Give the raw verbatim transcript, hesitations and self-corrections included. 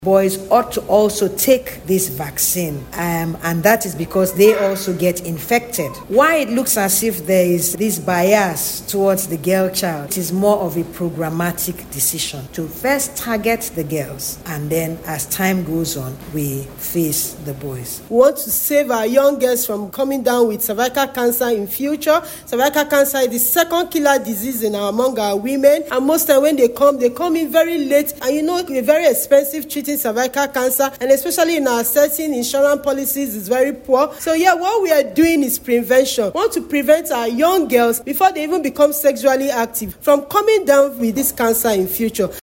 boys ought to also take this vaccine, um, and that is because they also get infected. Why it looks as if there is this bias towards the girl child, it is more of a programmatic decision to first target the girls, and then as time goes on, we face the boys. We want to save our young girls from coming down with cervical cancer in future. Cervical cancer is the second killer disease in our, among our women, and most time when they come, they come in very late, and you know, it's very expensive treating cervical cancer, and especially in our setting, insurance policies is very poor. So yeah, what we are doing is prevention. We want to prevent our young girls before they even become sexually active from coming down with this cancer in future.